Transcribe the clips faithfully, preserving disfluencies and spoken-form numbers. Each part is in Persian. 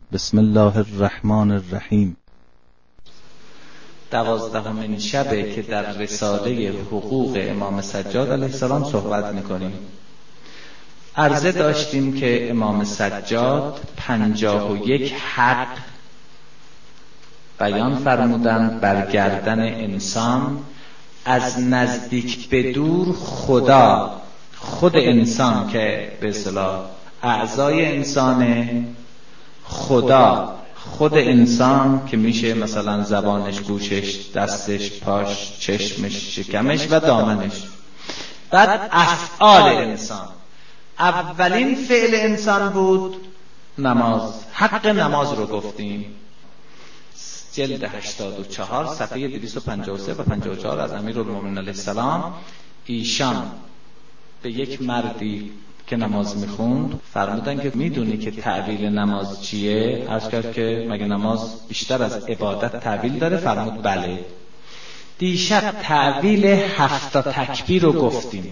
بسم الله الرحمن الرحیم. دوازدهمین شبه که در رساله حقوق امام سجاد علیه السلام صحبت میکنیم. عرضه داشتیم که امام سجاد پنجاه و یک حق بیان فرمودند بر گردن انسان، از نزدیک به دور خدا، خود انسان که به اصطلاح اعضای انسانه، خدا خود انسان که میشه مثلا زبانش، گوشش، دستش، پاش، چشمش، شکمش و دامنش. بعد افعال انسان، اولین فعل انسان بود نماز. حق نماز رو گفتیم، جلد هشتاد و چهار صفحه دویست و پنجاه و سه و پنجاه و چهار از امیرالمومنین علیه السلام. ایشان به یک مردی که نماز میخوند فرمودن که میدونی که تعبیر نماز چیه؟ عرض کرد که مگه نماز بیشتر از عبادت تعبیر داره؟ فرمود بله. دیشب تعبیر هفت تکبیر رو گفتیم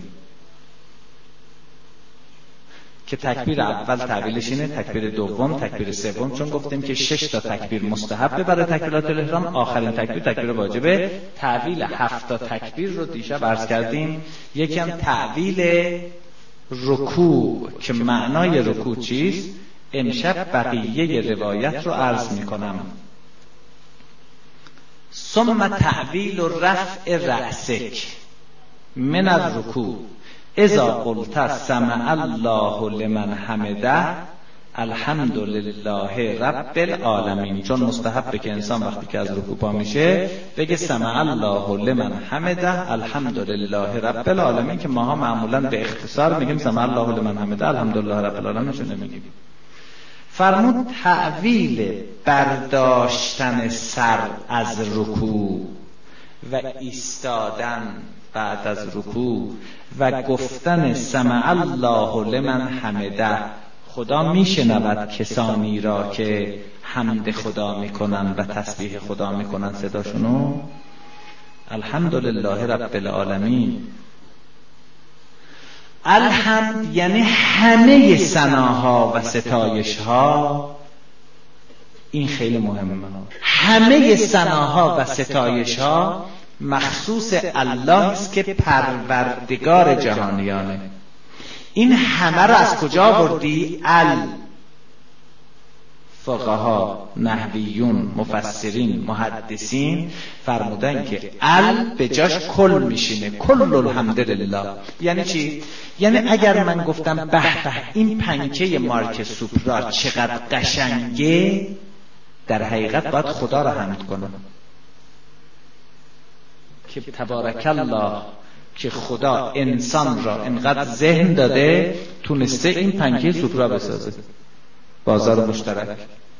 که تکبیر اول تعبیرش اینه، تکبیر دوم، تکبیر سوم، چون گفتیم که شش تا تکبیر مستحبه برای تکبیرات الاحرام، آخرین تکبیر تکبیر واجبه. تعبیر هفت تا تکبیر رو دیشب عرض کردیم. یکی هم تعبیر رکوع که معنای رکوع چیست، امشب بقیه روایت رو عرض میکنم. ثم تعبیل رفع رأسک من الرکوع اذا قلت سمع الله لمن حمده الحمد لله رب العالمین. چون مستحبه که انسان وقتی که از رکوع پا میشه بگه سمع الله لمن حمده الحمد لله رب العالمین، که ماها معمولا به اختصار میگیم سمع الله لمن حمده الحمد لله رب العالمین، چون نمیگیم. فرمود تعویل برداشتن سر از رکوع و ایستادن بعد از رکوع و گفتن سمع الله لمن حمده، خدا میشنود کسانی را که حمد خدا میکنن و تسبیح خدا میکنن صداشونو. الحمدلله رب العالمین. الحمد یعنی همه ثناها و ستایشها. این خیلی مهمه. همه ثناها و ستایشها مخصوص الله است که پروردگار جهانیانه. این همه را از کجا بردی؟ ال فقها، نحویون، مفسرین، محدثین فرمودن که ال به جاش کل میشینه. کل الحمد لله. یعنی چی؟ یعنی اگر من گفتم به به این پنکه مارک سوپرا چقدر قشنگه، در حقیقت باید خدا را حمد کنم که تبارک الله، که خدا انسان را انقدر ذهن داده تونسته این پنکه سوپرا بسازه، بازار مشترک.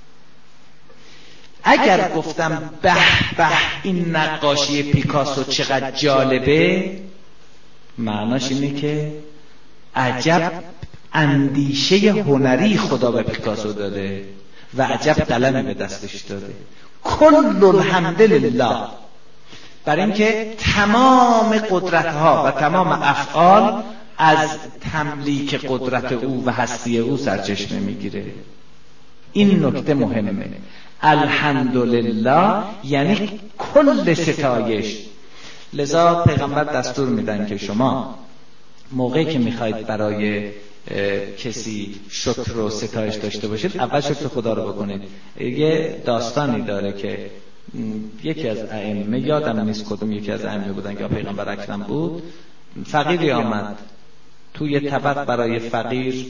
اگر گفتم به به این نقاشی پیکاسو چقدر جالبه، معناش اینه که عجب اندیشه هنری خدا به پیکاسو داده و عجب قلمی به دستش داده. کل الحمد لله، برای اینکه تمام قدرت‌ها و تمام افعال از تملیک قدرت او و هستی او سرچشمه میگیره. این نکته مهمه. الحمدلله یعنی کل ستایش. لذا پیغمبر دستور میدن که شما موقعی که میخواید برای کسی شکر و ستایش داشته باشید، اول شکر خدا رو بکنید. یه داستانی داره که یکی از ائمه، یادم نیست کدوم یکی از ائمه بودن یا پیغمبر اکرم بود، فقیری آمد توی طبق برای فقیر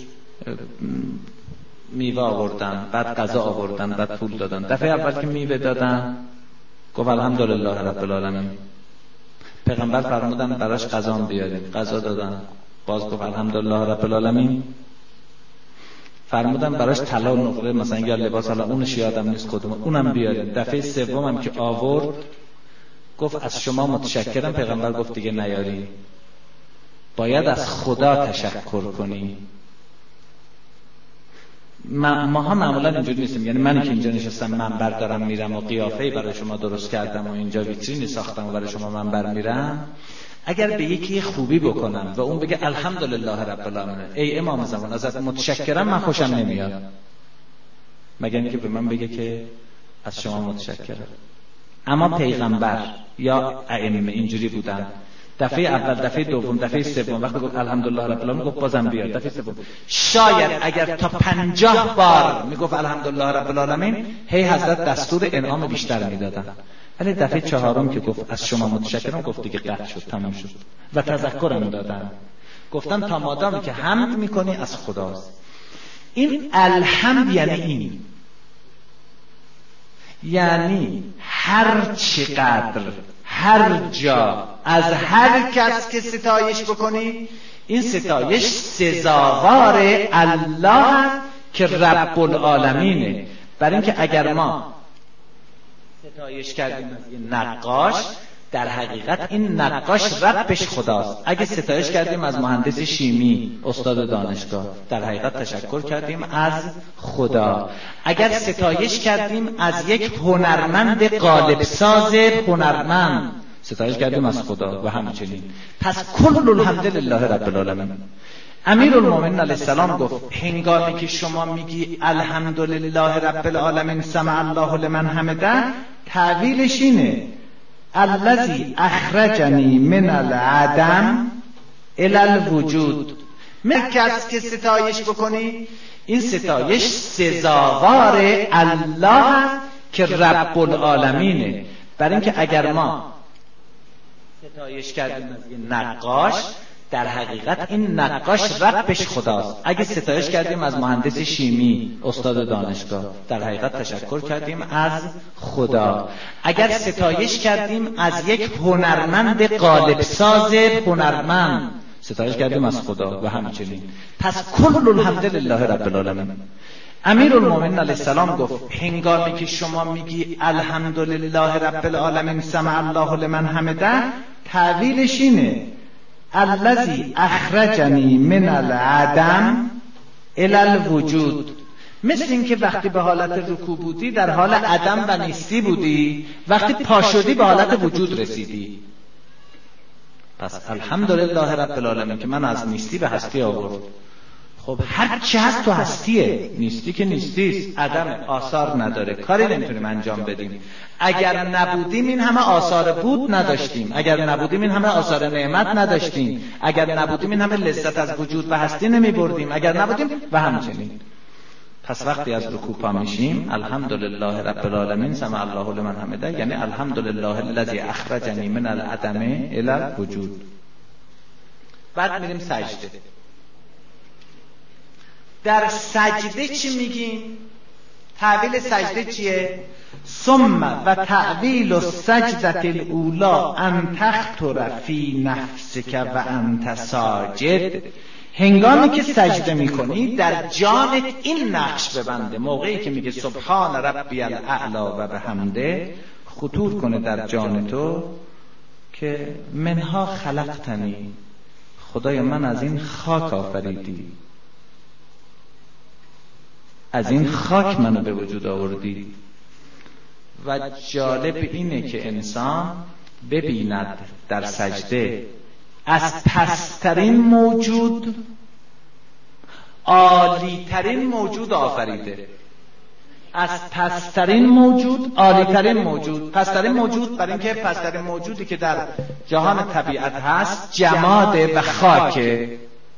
میوه آوردن، بعد غذا آوردن، بعد پول دادن. دفعه اول که میوه دادن گفت الحمدلله رب العالمین. پیغمبر فرمودن براش غذا بیارید، غذا دادن، باز گفت الحمدلله رب العالمین. فرمودن براش طلا و نقره مثلا یا لباس، حالا اونش یادم نیست کدوم، اونم بیارید. دفعه سومم که آورد گفت از شما متشکرم. پیغمبر گفت دیگه نیاری، باید از خدا تشکر کنی. ما, ما ها معمولا اینجوری نیستیم. یعنی من که اینجا نشستم منبر دارم میرم و قیافه‌ای برای شما درست کردم و اینجا ویترینی ساختم و برای شما منبر میرم، اگر به یکی خوبی بکنم و اون بگه الحمدلله رب العالمین، ای امام زمان ازت متشکرم، من خوشم نمیاد. مگر اینکه به من بگه که از شما متشکرم. اما پیغمبر یا ائمه اینجوری بودن، دفعه اول، دفعه دوم، دفعه سوم وقتی گفت الحمدلله رب العالمین گفت بازم بیار، دفعه سوم شاید اگر تا پنجاه بار میگفت الحمدلله رب العالمین هی حضرت دستور انعام بیشتر میدادن. ولی دفعه چهارم که گفت از شما متشکرم گفت دیگه قطع شد، تمام شد. و تذکرم دادن، گفتن تا مادامی که حمد میکنی از خداست. این الحمد یعنی این، یعنی هر چقدر هر جا از هر کس که ستایش بکنی، این ستایش سزاوار الله که رب العالمینه. برای اینکه اگر ما ستایش کردیم از این نقاش، در حقیقت این نقاش ربش خداست. اگه ستایش کردیم از مهندس شیمی استاد دانشگاه، در حقیقت تشکر کردیم از خدا. اگر ستایش کردیم از یک هنرمند قالب ساز هنرمند، ستایش کردیم از خدا و همچنین. پس کل الحمد لله رب العالمین. امیرالمومنین علیه السلام گفت هنگامی که شما میگی الحمدلله رب العالمین سمع الله لمن حمده، تعویلش اینه الذی اخرجنی من العدم الی الوجود. من کس که ستایش بکنی، این ستایش سزاوار الله که رب العالمینه. برای اینکه اگر ما ستایش کردیم از این نقاش، در حقیقت این نقاش ربش خداست. اگه ستایش کردیم از مهندس شیمی استاد دانشگاه، در حقیقت تشکر کردیم از خدا. اگر ستایش کردیم از یک هنرمند قالب ساز هنرمند، ستایش کردیم از خدا و همچنین. پس کل الحمد لله رب العالمین. امیرالمومنین علیه السلام گفت هنگامی که شما میگی الحمدلله رب العالمین سمع الله لمن حمده، تعویلش اینه الذی اخرجنی من العدم الی الوجود. مثل این که وقتی به حالت رکوع بودی در حال عدم و نیستی بودی، وقتی پا شدی به حالت وجود رسیدی. پس الحمدلله رب العالمین که من از نیستی به هستی آورد. خب هر چی هست تو هستیه، نیستی که نیستیست، عدم آثار نداره، کاری نمیتونیم انجام بدیم. اگر نبودیم این همه آثار بود نداشتیم، اگر نبودیم این همه آثار نعمت نداشتیم، اگر نبودیم این همه لذت از وجود و هستی نمی بردیم، اگر نبودیم و همچنین. پس وقتی از رکوع پا میشیم الحمدلله رب العالمین سمع الله لمن حمده، یعنی الحمدلله الذی اخرجنی من العدم الی الوجود. بعد میریم سجده. در سجده چی میگیم؟ تعویل سجده چیه؟ ثم و تعویل السجدة الاولی ان تخطر فی نفسک و انت ساجد. هنگامی که سجده میکنی در جانت این نقش ببنده، موقعی که میگه سبحان ربی الاعلی و بحمده، خطور کنه در جان تو که منها خلقتنی، خدای من از این خاک آفریدی، از این خاک منو به وجود آوردی. و جالب اینه که انسان ببیند در سجده از پسترین موجود عالیترین موجود آفریده. از پسترین موجود عالیترین موجود. پسترین موجود برای اینکه پسترین موجودی که در جهان طبیعت هست جماده و خاکه،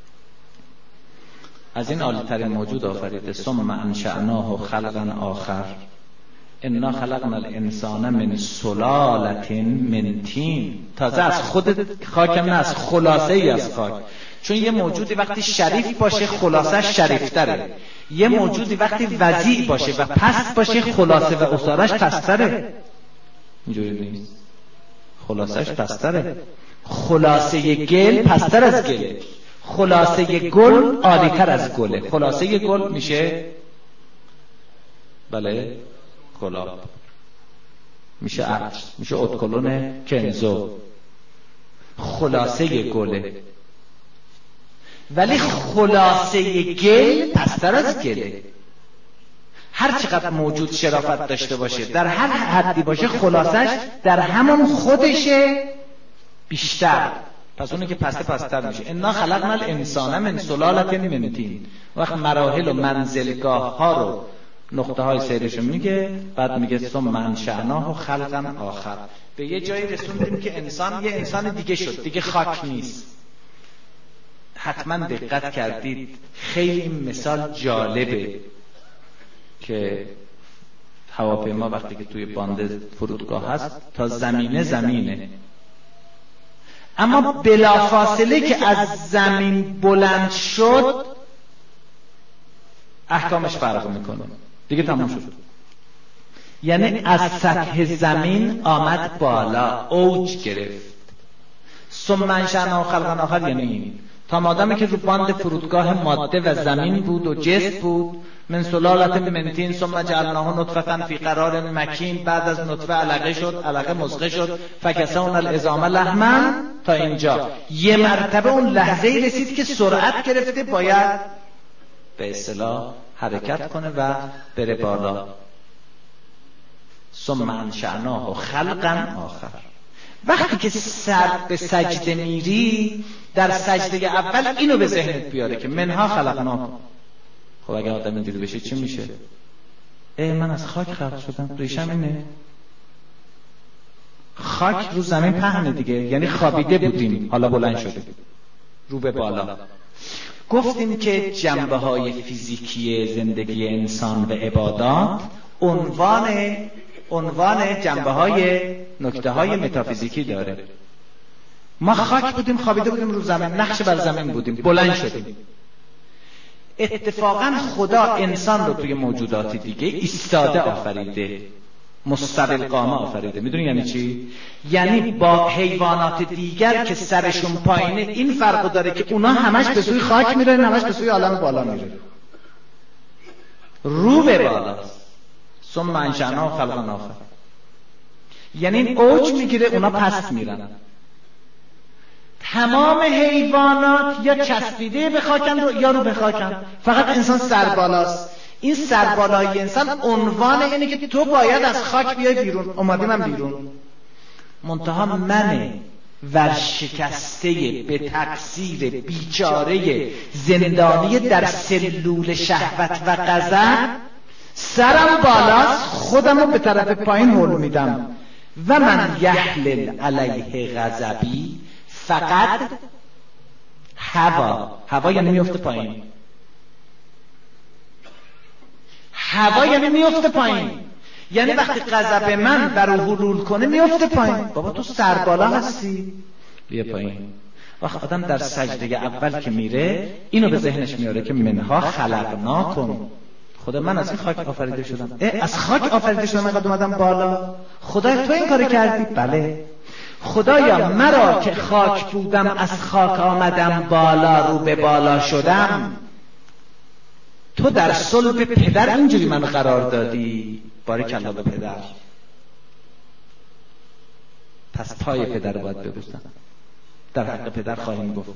از این عالیترین موجود آفریده. ثم انشأناه خلقا آخر انا خلقنا الانسان من سلالة من طین. تازه از خود خاک، نه از خلاصه ای از خاک. چون یه موجودی وقتی شریف باشه خلاصه شریفتره، یه موجودی وقتی وضیع باشه و پست باشه خلاصه و اصارش پستره. اینجوری نیست، خلاصش پستره. خلاصه گل پستر از گله، خلاصه گل عالی‌تر از گله. خلاصه گل میشه بله گلاب، میشه عطر، میشه ادکلون کنزو، خلاصه گله. ولی خلاصه گل پستر از گله. هر چقدر موجود شرافت داشته باشه، در هر حدی باشه، خلاصش در همون خودشه بیشتر. پس اونه که پسته پستر میشه. انا خلقنا الانسان من سلالة من طین. وقت مراحل و منزلگاه ها رو نقطه های سیرشو میگه، بعد میگه ثم انشأناه خلقا آخر. به یه جایی رسوندیم که انسان یه انسان دیگه شد، دیگه خاک نیست. حتما دقت کردید خیلی این مثال جالبه که هواپیما وقتی که توی باند فرودگاه هست تا زمینه زمینه، اما بلافاصله که از زمین بلند شد احکامش فرق میکنه، دیگه تموم شد. یعنی از سطح زمین آمد بالا، اوج گرفت. ثم انشأناه خلقا آخر یعنی این تا مادامی که رو باند فرودگاه ماده و زمین بود و جسم بود، من سلالة من طین ثم جعلناه نطفة فی قرار مکین، بعد از نطفه علقه شد، علقه مضغه شد، فکسونا العظام لحما، تا اینجا یه مرتبه اون لحظه‌ای رسید که سرعت گرفته، باید به اصطلاح حرکت کنه و بره بالا. ثم انشأناه خلقا آخر. وقتی که سر به سجده میری، در سجده اول اینو به ذهنت بیاره که منها خلقناکم. خب اگه آدم اینجوری بشه چی میشه؟ ای من از خاک خلق شدم، ریشم اینه. خاک رو زمین پهنه دیگه، یعنی خوابیده بودیم حالا بلند شده رو به بالا. گفتیم که جنبه های فیزیکی زندگی انسان و عبادات عنوان عنوان جنبه های نکته های متافیزیکی داره. ما خاک بودیم، خوابیده بودیم رو زمین، نقش بر زمین بودیم، بلند شدیم. اتفاقا خدا انسان رو توی موجودات دیگه ایستاده آفریده، مستقل قامه آفریده. میدونی یعنی چی؟ یعنی با حیوانات دیگر که سرشون پایینه این فرقو داره که اونا همش به سوی خاک میره، همش به سوی عالم بالا میره، رو به بالاست. ثم انشأناه خلقا آخر، یعنی این اوج میگیره، اونا پست میرن. تمام حیوانات یا چسبیده به خاکن رو یا رو به خاکن، فقط انسان سربالاست. این سربالایی انسان عنوان اینه که تو باید از خاک بیای بیرون. اومدیم من بیرون، منتها من ورشکسته به تقصیر بیچاره زندانی در سلول شهوت و غضب، سرم بالاست، خودم رو به طرف پایین هل میدم. و من یحلل علیه غضبی فقط هوا. هوا یعنی میفته پایین، هوا یعنی میفته پایین، یعنی وقتی غضب من بر او حلول کنه میفته پایین. بابا تو سربالا هستی، بیا پایین. وقت آدم در سجده اول که میره اینو به ذهنش میاره که منها خلقناکم، خدا من از این خاک آفریده شدم. اه از خاک آفریده شدم، اینقدر اومدم بالا. خدای تو این کاری کردی؟ بله. خدایا مرا که خاک بودم از خاک آمدم بالا، رو به بالا شدم، تو در صلب پدر اینجوری من قرار دادی. باریکلا به پدر. پس پای پدر باید ببوسم، در حق پدر خواهیم گفت.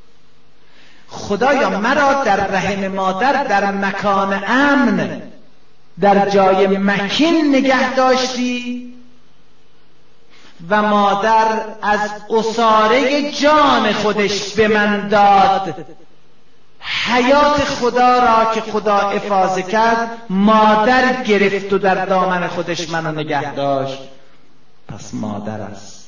خدایا مرا در رحم مادر در مکان امن، در جای مکین نگه داشتی و مادر از عصاره جان خودش به من داد. حیات خدا را که خدا افاضه کرد مادر گرفت و در دامن خودش منو نگه داشت، پس مادر است.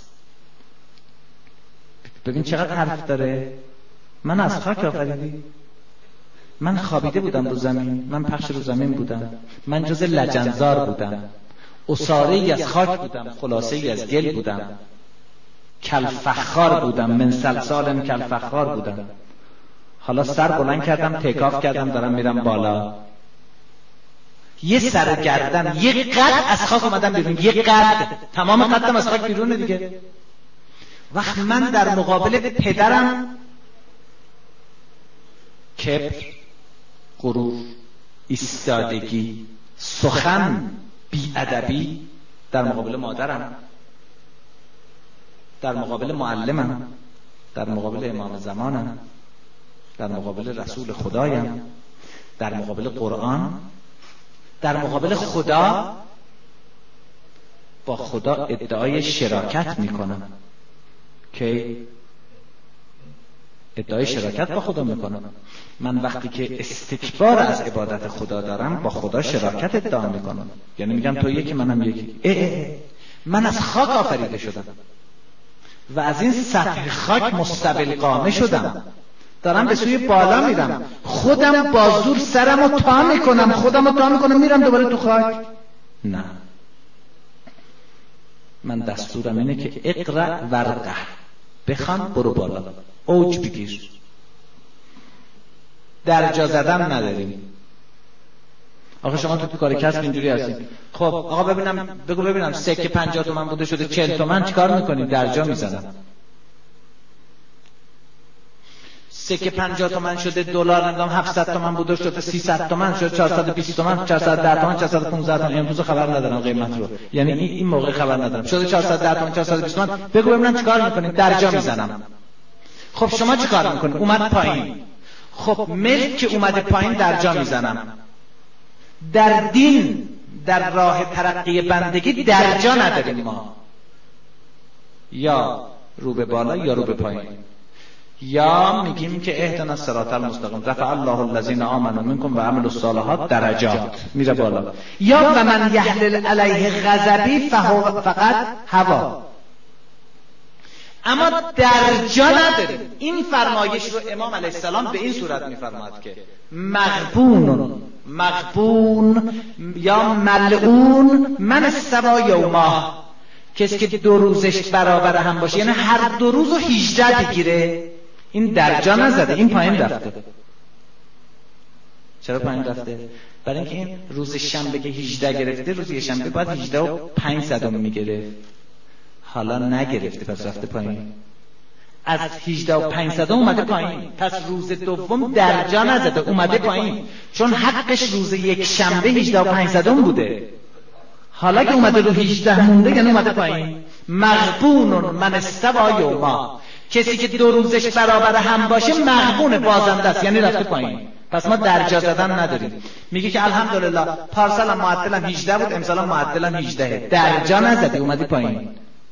ببین چقدر حرف داره. من از خاک آفریدی، من خوابیده بودم رو زمین، من پخش رو زمین بودم، من جز لجنزار بودم، عصاره‌ای از خاک بودم، خلاصه‌ای از گل بودم، کلفخار بودم، من سلسال کلفخار بودم. حالا سر بلند کردم، تکاف کردم، دارم میرم بالا. یه سر گردن، یه قد از خاک اومدم بیرون، یه قد، تمام قدم از خاک بیرونه دیگه. وقت من در مقابل پدرم کبر، غرور، ایستادگی، سخن بی‌ادبی، در مقابل مادرم، در مقابل معلمم، در مقابل امام زمانم، در مقابل رسول خدایم، در مقابل قرآن، در مقابل خدا، با خدا ادعای شراکت میکنم که ادعای شراکت با خدا میکنم. من وقتی که استکبار از عبادت خدا دارم با خدا شراکت ادعا میکنم، یعنی میگم تو یکی منم یکی. اه اه اه. من از خاک آفریده شدم و از این سطح خاک مستقل قامه شدم، دارم به سوی بالا میرم، خودم با زور سرمو تا میکنم، خودمو تا میکنم میرم دوباره تو خاک. نه، من دستورم اینه که اقرأ ورقه، بخوان برو بالا، اوج بگیر. درجا زدن نداریم. آخه شما تو کار کسب اینجوری هستین. خب آقا ببینم، بگو ببینم سکه پنجاه تومن بوده شده چهل تومن، چیکار میکنید؟ درجا میزنم. سکه پنجاه تومن شده دلار نمیدونم هفتصد تومن بوده شده سیصد تومن شده چهارصد و بیست تومن، چهارصد و ده تومن، چهارصد و پانزده تومن. امروز خبر ندارم قیمت رو، یعنی این موقع خبر ندارم. شده چهارصد و ده تومن، چهارصد و بیست تومن. بگو ببینم چیکار میکنید؟ درجا میزنم. خب شما چیکار میکنید؟ اومد پایین. خب ملک که اومده پایین درجا میزنم. در دین، در راه ترقی بندگی درجا نداریم ما، یا رو به بالا یا رو به پایین. یا میگیم که اهدنا الصراط المستقیم، رفع الله الذین آمنوا منکم و عملوا الصالحات درجات، میره بالا. یا و من یحلل علیه غضبی فقط هوا. اما درجا نداریم. این فرمایش رو امام علیه السلام به این صورت میفرماد که مغبون مغبون یا ملعون من استوى یوما، کسی که دو روزش برابر هم باشه، یعنی هر دو روز رو هجده بگیره. این درجا نزده، این پایین رفته. چرا پایین رفته؟ برای اینکه این روز شنبه که هجده گرفته، روز یه شنبه باید هجده و پنج صدم میگیره، حالا نگرفته، پس رفته پایین. از هجده و پنج صدم اومده پایین، پس روز دوم درجا نزده، اومده پایین، چون حقش روز یک شنبه هجده و پنج صدم بوده. حالا که اومده رو هجده مونده، یعنی اومده پایین. مغبون من استوى یوما، کسی که دو روزش برابر هم باشه مغبون، بازنده است، یعنی رفته پایین. پس ما درجا زدن نداریم. میگه که الحمدلله پارسالم معدلم هجده بود، امسالم معدلم هجده. درجا نزده، اومدی پایین.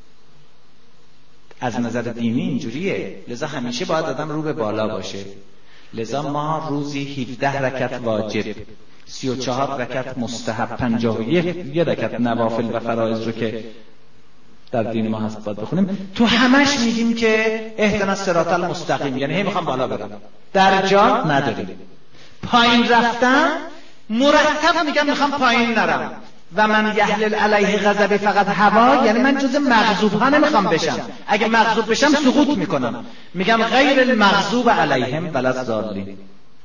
از نظر دینی اینجوریه، لذا همیشه باید آدم رو به بالا باشه. لذا ما روزی هفده رکعت واجب، سی و چهار رکعت مستحب، پنجاه و یک یه رکعت نوافل و فرائض رو که در دین ما هست باید بخونیم. تو همش میگیم که اهدنا الصراط المستقیم، یعنی هی میخوام بالا برم. درجا نداریم. پایین رفتن مرتب میگم میخوام پایین نرم. و من یحلل علیه غضب فقط هوا، یعنی من جز مغضوب ها نمیخوام بشم. اگه مغضوب بشم سقوط میکنم، میگم غیر المغضوب علیهم ولا الضالین.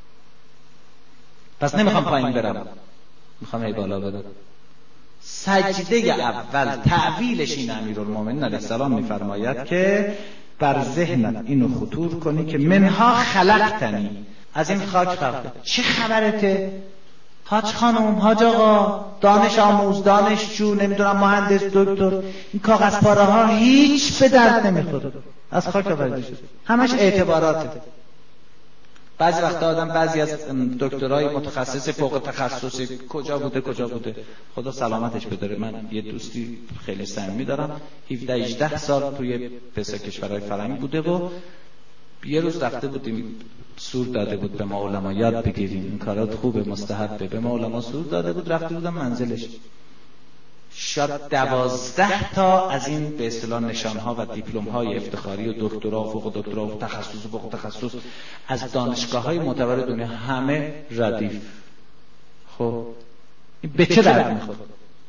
پس نمیخوام پایین برم، میخوام هی بالا برم. سجده اول تعویلش این امیرالمومنین علیه السلام میفرماید که بر ذهنت اینو خطور کنی که منها خلقتنی، از این خاک خلقت. چه خبرته؟ حاج خانم، حاج آقا، دانش آموز، دانشجو، نمیدونم مهندس، دکتر، این کاغذ پاره ها هیچ به درد نمیخوره. از خاک آفریده شد، همش اعتباراته. بعضی وقتا آدم بعضی از دکترای متخصص فوق تخصصی کجا بوده کجا بوده خدا سلامتش بداره. من یه دوستی خیلی صمیمی دارم، هفده هجده سال توی پسا کشورهای فرنگی بوده و یه روز رفته بودیم سور داده بود به ما علما یاد بگیریم این کارات خوبه مستحبه، به ما علما سور داده بود. رفته بودم منزلش، شاید دوازده تا از این به اصطلاح نشانها و دیپلم‌های افتخاری و دکترا و فوق دکترا و تخصص و فوق تخصص از دانشگاه‌های معتبر دنیا همه ردیف. خب به چه درد می‌خوره؟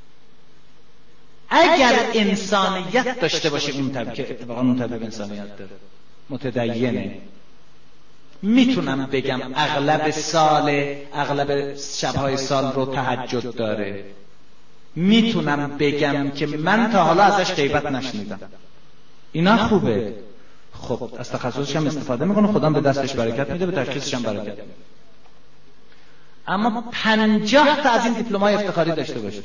اگر انسانیت داشته باشه اون طبیعی که اتفاقا اون طبیعی انسانیت داره، متدینه، میتونم بگم اغلب سال اغلب شب‌های سال رو تهجد داره، میتونم بگم که من تا حالا ازش غیبت نشنیدم. اینا خوبه. خب از تخصصش هم استفاده میکنه، خدا به دستش برکت میده، به تشخیصش هم برکت میده. اما پنجاه تا از این دیپلم‌های افتخاری داشته باشه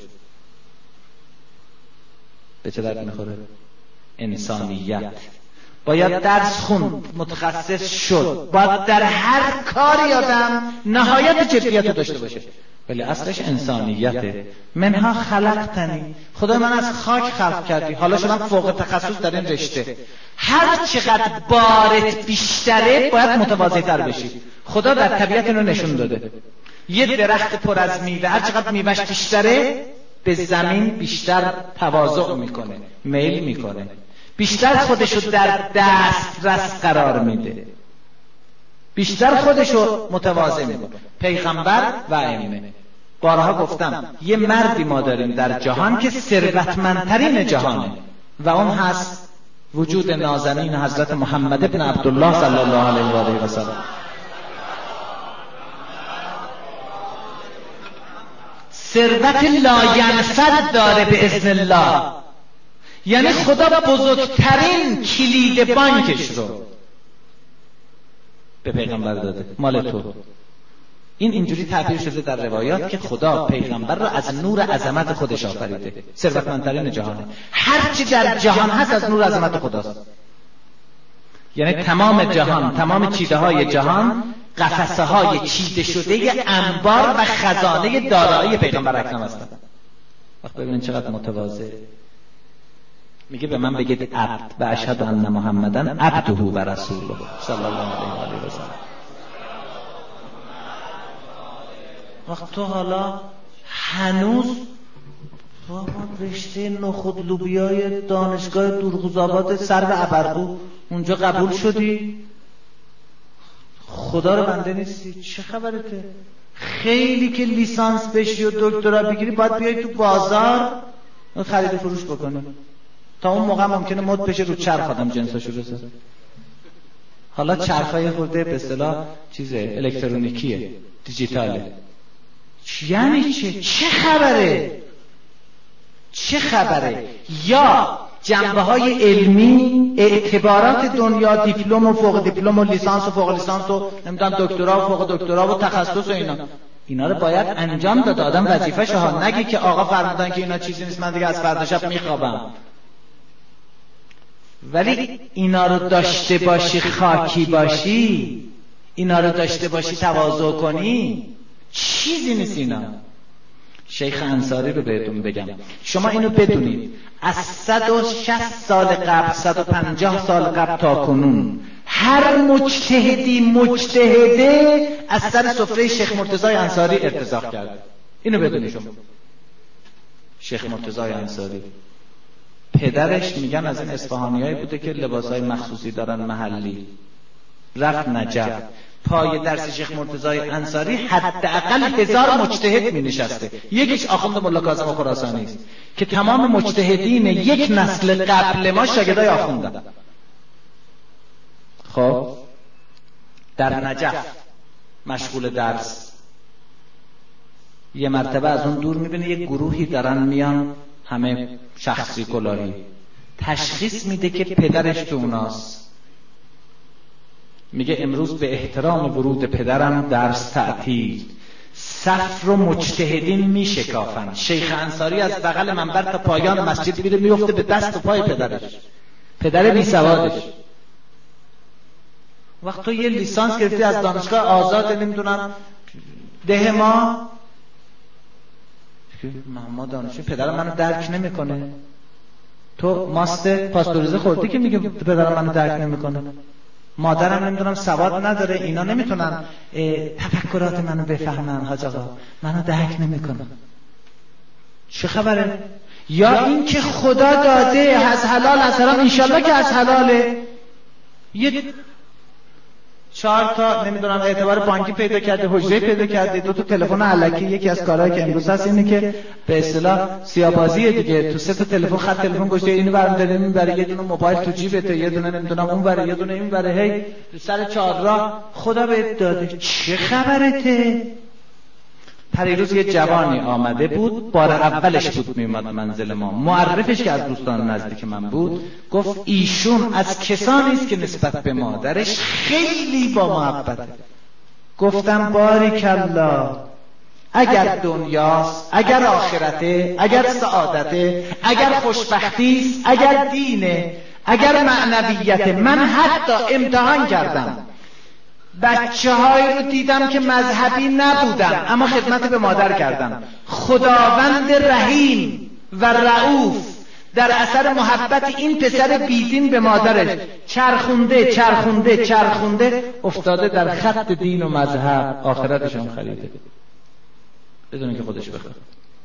به چه درد میخوره؟ انسانیت. باید درس خوند، متخصص شد، باید در هر کاری آدم نهایت جدیت رو داشته باشه. ولی اصلش انسانیته. منها خلقتنی، خدا من از خاک خلق کردی، حالا شدم فوق تخصص در این رشته. هر چقدر بارت بیشتره باید متواضع تر بشی. خدا در طبیعت اینو نشون داده. یه درخت پر از میوه هر چقدر میوهش بیشتره به زمین بیشتر تواضع میکنه، میل میکنه، بیشتر خودشو در دسترس قرار میده، بیشتر خودشو متواضع میکنه. پیغمبر و ائمه. بارها گفتم یه مردی ما داریم در جهان که ثروتمندترین جهانه و اون هست وجود نازنین حضرت محمد ابن عبدالله صلی الله علیه و آله و سلم. ثروت لاینفد داره به اذن الله، یعنی خدا بزرگترین کلید بانکش رو به پیغمبر داده، مال تو. این اینجوری تعبیر شده در روایات که خدا پیغمبر رو از نور عظمت خودش آفریده. ثروتمندترین جهانه، هر چی در جهان هست از نور عظمت خداست. یعنی تمام جهان، تمام چیده های جهان قفسه های چیده شده انبار و خزانه دارایی پیغمبر اکرم هستند. وقت ببینید چقدر متواضع. میگه به من بگید عبد و اشهد ان محمدن عبده و رسوله صلی الله علیه و آله و سلم. وقت تو حالا هنوز بابا رشته نخود لوبیای دانشگاه دورغوزآباد سر و ابرقو اونجا قبول شدی، خدا رو بنده نیستی، چه خبرته؟ خیلی که لیسانس بشی و دکترا بگیری باید بیای تو بازار خرید و فروش بکنی. تا اون موقع ممکنه مد بشه رو چرخ آدم جنساشو بسازه. حالا چرخای خورده به اصطلاح چیزه الکترونیکیه، دیجیتاله. یعنی چه؟ چه خبره؟ چه خبره؟ یا جنبه های علمی، اعتبارات دنیا، دیپلم و فوق دیپلم و لیسانس و فوق لیسانس و نمیدونم دکترا و فوق دکترا و تخصص و اینا اینا رو باید انجام داد. آدم وظیفه‌شه ها. نگی که آقا فرمودن که اینا چیزی نیست من دیگه از فردا شب میخوابم. ولی اینا رو داشته باشی، خاکی باشی، اینا رو داشته باشی، تواضع کنی، چیزی نیست اینا. شیخ انصاری رو بهتون بگم، شما اینو بدونید از صد و شصت سال قبل، صد و پنجاه سال قبل تا کنون هر مجتهدی مجتهده از سر سفره شیخ مرتضی انصاری ارتزاق کرده. اینو بدونید شما. شیخ مرتضی انصاری پدرش میگن از این اصفهانیایی بوده که لباسای مخصوصی دارن محلی، رفت نجف، پای درس شیخ مرتضی انصاری حداقل هزار مجتهد می نشسته. یکیش آخوند ملا کاظم خراسانی است که تمام مجتهدین یک نسل قبل ما شاگردای آخوندن. خب در نجف مشغول درس، یه مرتبه از اون دور میبینه یک گروهی دارن میان، همه شخصی کلاهی، تشخیص میده که پدرش تو اوناست. میگه امروز به احترام ورود پدرم درس تعطیل، صف رو مجتهدین میشکافن. شیخ انصاری از بغل منبر تا پایان مسجد میره میفته به دست و پای پدرش، پدر بی سوادش. وقت تو یه لیسانس گرفتی از دانشگاه آزاد نمیدونم ده ما ما دانشجو، پدرم منو درک نمیکنه. تو ماست پاستوریزه خوردی که میگه پدرم منو درک نمیکنه، مادرم نمیدونم سواد نداره، اینا نمیتونن تفکرات منو بفهمن، حاج آقا منو درک نمیکنن. چه خبره؟ یا این که خدا داده از حلال از حرام، انشالله که از حلاله، یه چهار تا نمیدونم اعتبار بانکی پیدا کرده، حجره پیدا کرده، دو تا تلفن الکی. یکی از کارهایی که امروز هست اینه که به اصطلاح سیاه‌بازیه دیگه، تو سه تا تلفن خط تلفن گوشه اینو برمی‌داره میبره، یه دونه موبایل تو جیبته، یه دونه نمیدونم اون بره، یه دونه این بره، هی سر چهارراه خدا بهت داده. چه خبرته؟ پریروز یه جوانی آمده بود، بار اولش بود میومد منزل ما، معرفش که از دوستان نزدیک من بود، گفت ایشون از کسانی است که نسبت به مادرش خیلی با محبته. گفتم باریکالله، اگر دنیاست، اگر آخرته، اگر سعادته، اگر خوشبختی است، اگر دینه، اگر معنویته. من حتی امتحان کردم بچه های رو دیدم که مذهبی نبودن اما خدمت به مادر کردن. خداوند رحیم و رؤوف در اثر محبت این پسر بیدین به مادرش چرخونده چرخونده چرخونده افتاده در خط دین و مذهب، آخرتش هم خریده بدون که خودش بخواد.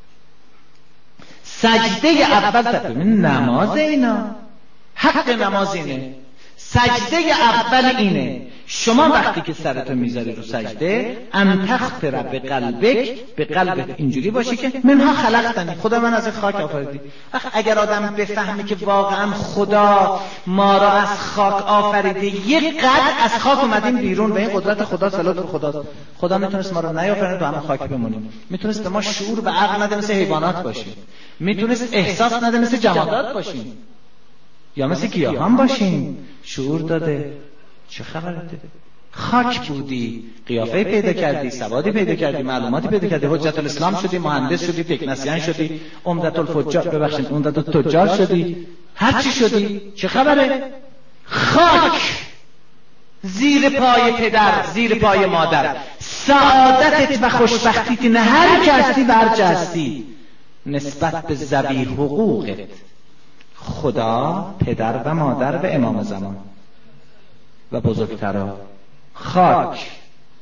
سجده اول تقویم نماز، اینا حق نماز اینه، سجده اول اینه. شما وقتی که سرتو میذاری رو سجده ان تخطر به قلبک، به قلبت اینجوری باشه که منها خلقتنی، خدا من از خاک آفریدی. اگر آدم بفهمه که واقعا خدا ما را از خاک آفریده، یک قدر از خاک اومدیم بیرون، به این قدرت خدا صلات رو خدا. خدا میتونست ما رو نیافرینه تو همون خاک بمونیم، میتونست به ما شعور و عقل نده مثل حیوانات باشیم، میتونست احساس نده مثل جمادات باشیم یا مثل گیاهان باشیم. شعور داده. چه خبرته؟ خاک بودی، قیافه پیدا کردی، سوادی پیدا کردی، معلوماتی پیدا کردی، حجت الاسلام شدی، مهندس شدی، تکنسین شدی، عمدت الفجار ببخشید عمدت التجار شدی، هر چی شدی. چه خبره؟ خاک زیر پای پدر، زیر پای مادر. سعادتت و خوشبختیت نه هر که هستی و هر چه هستی نسبت به ذوی حقوقت، خدا، پدر و مادر و امام زمان و بزرگترها. خاک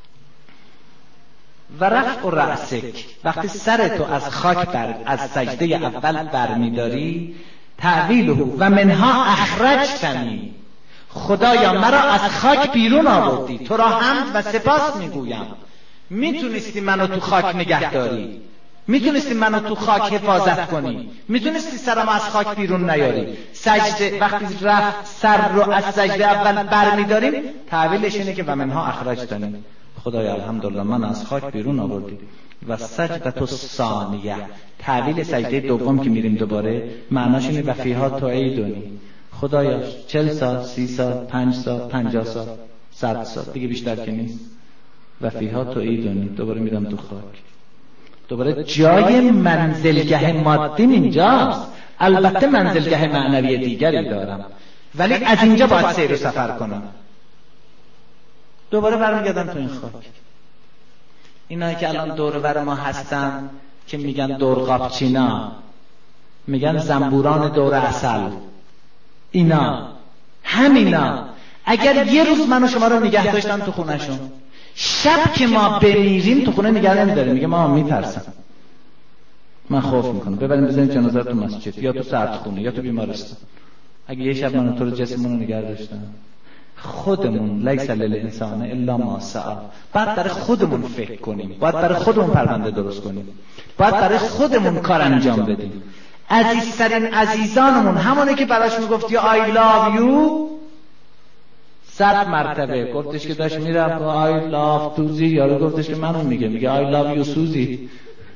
و رفع رأسک، وقتی سرتو از خاک بر از سجده اول برمیداری، تعویله و منها اخرجتنی، خدایا مرا از خاک بیرون آوردی، تو را حمد و سپاس میگویم. میتونستی منو تو خاک نگه داری، میتونستی منو تو خاک حفاظت کنی، میتونستی سرم از خاک بیرون نیاری. سجده وقتی رفت سر رو از سجده اول برمیداریم، تعویلش اینه که و منها اخرجتنی، خدایا الحمدلله من از خاک بیرون آوردی. و سجدت الثانیه، تعویل سجده دوم که میریم دوباره معناش اینه و فیها تعیدنی، خدایا چل سال، سی سال، پنج سال، پنجاه سال، صد سال دیگه بیشتر که نیست. و فیها تعیدنی، دوباره میرم تو خاک. دوباره جای منزلگه مادیم اینجاست، البته منزلگه معنوی دیگری دارم ولی از اینجا باید سیر و سفر کنم. دوباره برمیگردم تو این خاک. اینایی که الان دور بر ما هستن که میگن دور قاپچینا، میگن زنبوران دور عسل، اینا همینا اگر یه روز من و شما رو نگه داشتن تو خونهشون، شب که ما بمیریم تو خونه نگه نمیداریم، میگه ما میترسم، من خوف میکنم، ببریم بزنید جنازه تو مسجد یا تو سردخونه یا تو بیمارستان. اگه یه شب من تو رو جسممون رو نگه داشتن، خودمون لیس للانسان الا ما سعی، باید برای خودمون فکر کنیم، باید برای خودمون پرونده درست کنیم، باید برای خودمون کار انجام بدیم. عزیزترین عزیزانمون همونه که براش میگفتی I love you صد مرتبه، گفتش که داشت میرفت I love توزی، یارو گفتش که منو میگه، میگه I love you سوزی.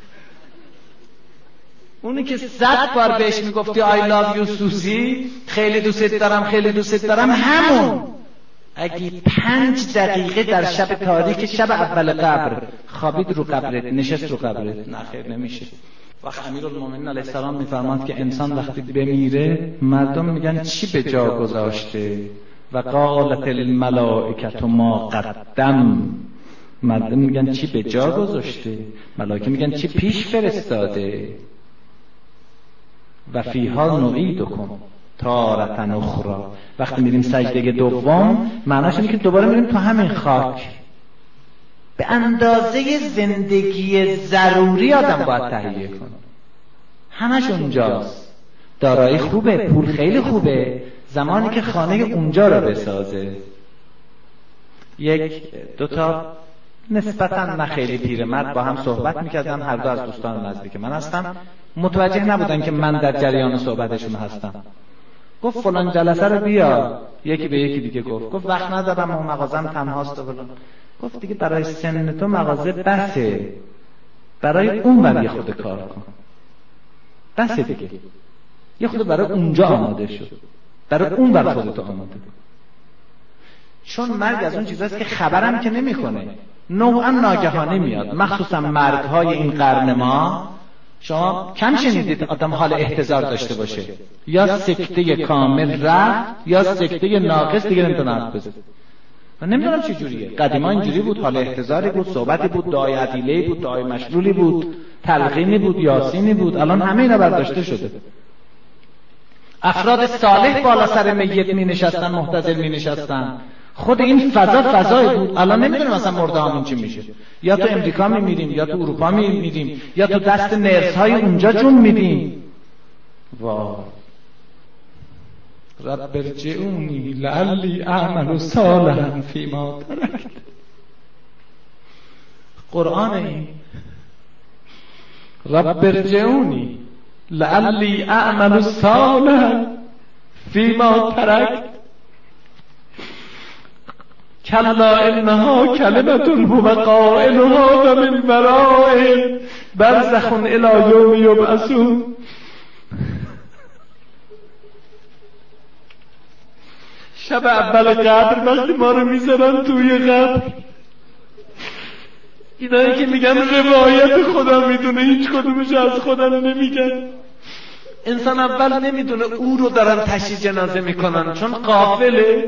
اونی که صد بار بهش میگفتی I love you سوزی، خیلی دوست دارم خیلی دوست دارم، همون اگه پنج دقیقه در شب تاریک شب اول قبر خوابید رو قبرت، نشست رو قبرت، نه خیر نمیشه. وقت امیرالمومنین علیه السلام میفرماد که انسان وقتی بمیره مردم میگن چی به جا گذاشته؟ و قالت الملائکه ما قدم، مردم میگن چی به جا گذاشته، ملائکه میگن چی پیش فرستاده. و فیها نعیدکم تارة اخرى، وقتی میریم سجده دوم معناش اینه که دوباره میریم تو همین خاک. به اندازه زندگی ضروری آدم باید تهیه کنه، همش اونجاست. دارایی خوبه، پول خیلی خوبه، زمانی که خانه اونجا رو بسازه. یک دوتا نسبتاً نه خیلی پیرمرد با هم صحبت میکردن، هر دو از دوستان نزدیک من هستن، متوجه نبودن که من در جریان صحبتشون هستم. گفت فلان جلسه رو بیا، یکی به یکی دیگه گفت گفت وقت ندارم و مغازم تنهاست و فلان. گفت دیگه برای سن تو مغازه بسه، برای اون ور یه خود کار کن، بسه دیگه، یه خود برای اونجا آماده شد، برای اون ور خودت آماده. چون مرگ از اون چیزاست که خبرم که نمیکنه، نوعا ناگهانی میاد، مخصوصا مرگ های این قرن ما. شما کم شنیدید آدم حال احتضار داشته باشه، یا سکته کامل رفت یا سکته ناقص دیگه نمیتونه حرف بزنه. من نمیدونم چه جوریه. قدیما اینجوری بود، حال احتضاری بود، صحبتی بود، دعای عدیله‌ای بود، دعای مشلولی بود، تلقینی بود، یاسینی بود. الان همه اینا برداشته شده. افراد صالح بالا سر میت می نشستن، محتضر می نشستن. خود این فضا فضایی بود. الان نمیدونم مثلا مرده هامون چی میشه. یا تو امریکا می میریم، یا تو اروپا می میریم، یا تو دست نرس های اونجا جون میدیم. وا رب ارجعونی لعلی اعمل صالحا فیما ترکت. قرآن این رب ارجعونی لعلی اعمل صالحا فیما ترکت کلا انها کلمة هو قائلها و من ورائهم برزخ الی یوم یبعثون. شب اول قبر وقتی ما رو میذارن توی قبر، اینایی که میگن روایت خدا میدونه، هیچ کدومش از خدا نمیگن. انسان اول نمیدونه او رو دارن تشییع جنازه میکنن چون غافله.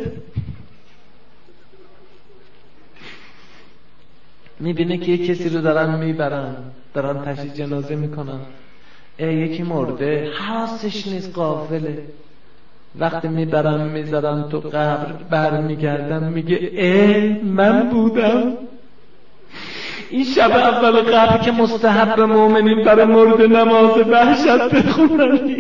میبینه که یک کسی رو دارن میبرن، دارن تشییع جنازه میکنن، ای یکی مرده، حواسش نیست، غافله. وقتی میبرن میذارن تو قبر، برمیگردن میگه ای من بودم. این شب اول قبر که مستحب مومنین برای مرده نماز وحشت بخونن،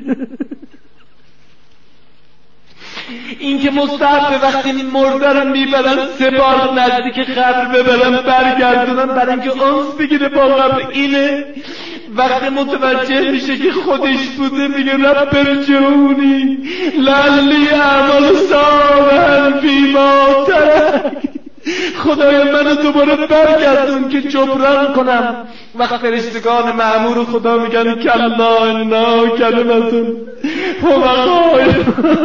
این که مستحب وقتی این مرده رو میبرن سه بار نزدیک قبر ببرن برگردونن برای اینکه انس بگیره با قبر، اینه. وقتی متوجه میشه که خودش بوده میگه رب ارجعونی لعلی اعمل صالحا فیما ترکت. خدایا منو دوباره برگردون که جبران کنم. وقت فرشتگان مأمور خدا میگن کلا انا کلمة هو قائل.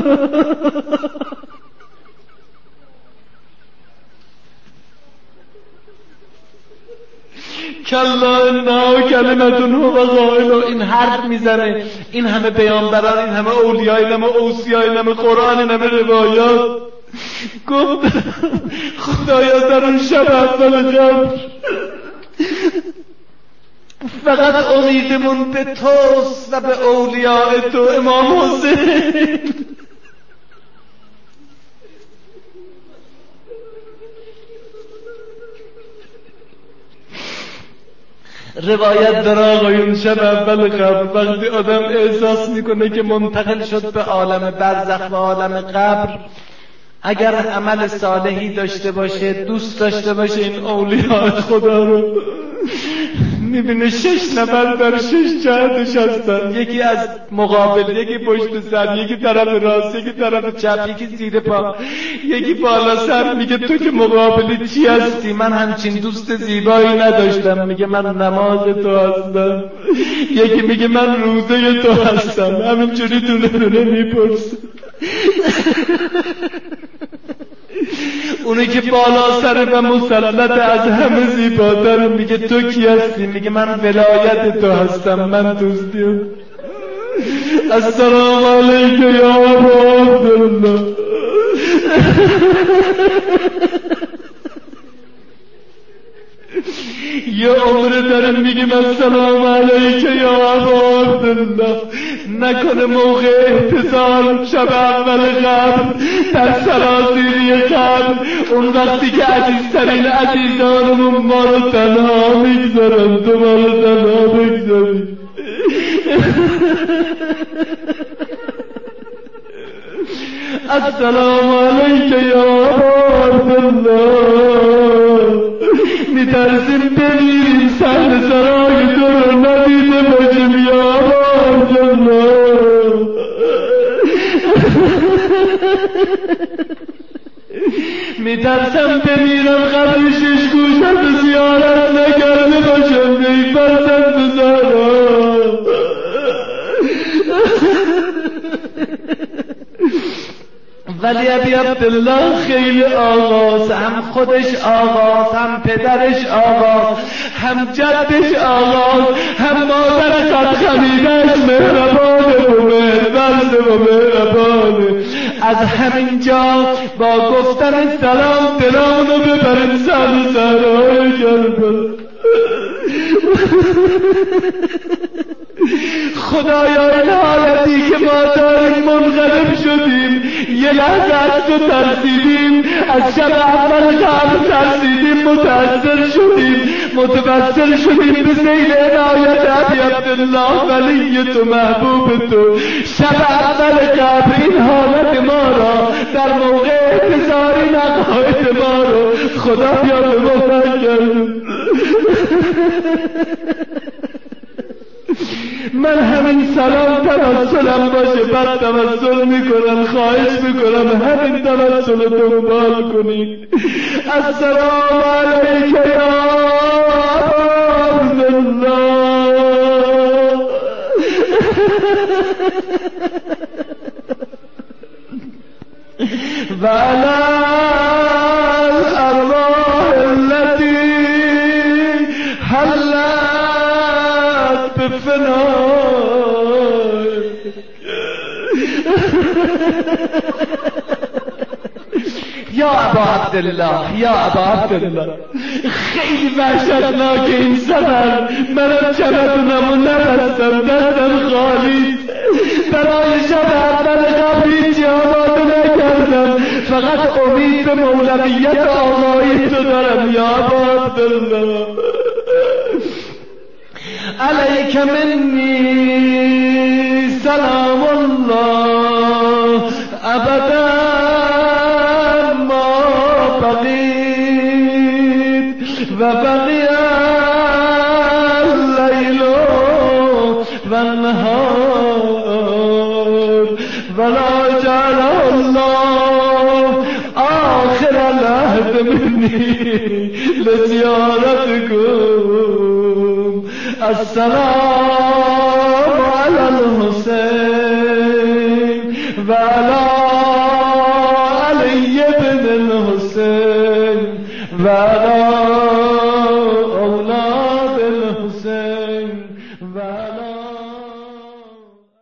کلا انا کلمة هو قائل. این حرف میزنه. این همه پیامبران، این همه اولیاء، این همه اوصیا، این همه قرآن، این همه روایات، گفت خدایا در اون شب اول قبر فقط امیدمون به توست و به اولیاء تو. امام حسین روایت در آقایون شب اول قبر وقتی آدم احساس میکنه که منتقل شد به عالم برزخ و عالم قبر، اگر عمل صالحی داشته باشه، دوست داشته باشه این اولیاء خدا رو، میبینه شش نفر در شش جهتش هستن، یکی از مقابل، یکی پشت سر، یکی طرف راست، یکی طرف چپ، یکی زیر پا، یکی بالا سر. میگه تو که مقابلی چی هستی؟ من همچین دوست زیبایی نداشتم. میگه من نماز تو هستم. یکی میگه من روزه تو هستم. همینجوری دونه دونه میپرسه. اونی که بالا سر و مسلط از همه زیباتر میگه تو کی هستی؟ میگه من ولایت تو هستم، من دوستیم. السلام علیک یا ابا عبدالله. یه عمره داره میگیم السلام علیک یا ابا عبدالله. نکنه موقع احتضار شب اول قبر در سرازیری قبر، اون وقتی که عزیزترین عزیزانمون ما رو تنها میگذارن، تو ما رو تنها بگذاری. السلام علیک یا ابا عبدالله. میترسیم بمیریم صحن سرای تو رو ندیده باشیم یا ابا عبدالله. میترسم بمیرم قبر شش گوشت زیارت نکرده باشم ای فرزند زهرا. ولی ابی عبدالله خیلی آغاز، هم خودش آغاز، هم پدرش آغاز، هم جدش آغاز، هم مادر قد خمیدش مهربان و مهربان و مهربانه. از همینجا با گفتن سلام دلامونو ببریم سر صحرای کربلا. خدایا این حالتی که ما داریم منقلب شدیم، یه لحظه از تو ترسیدیم، از شب اول قبل ترسیدیم، متأثر شدیم، متوسل شدیم به سیل عنایت ابی عبدالله ولی تو محبوب تو. شب اول قبل این حالت ما را در موقع انتظار این عقاید ما رو خدا بیا به ما کرد. من همین سلام توسلم باشه بعد توسل میکنم، خواهش میکنم همین توسل دنبال کنید. السلام علیک یا عبدالله و علی الارواح التي حلت بفنائك. یا ابا عبدالله، یا ابا عبدالله، خیلی وحشتناک این سفر. منم چمدونمو نبستم، دستم خالی، برای شب اول قبل هیچی آماده نکردم، فقط امید به مولویت آقای تو دارم. یا ابا عبدالله علیک منی سلام الله ابدا ما بقیت و بقی اللیل و النهار ولا جعل الله آخر العهد منی لزیارتکم. السلام علی الحسین و علی علی بن الحسین و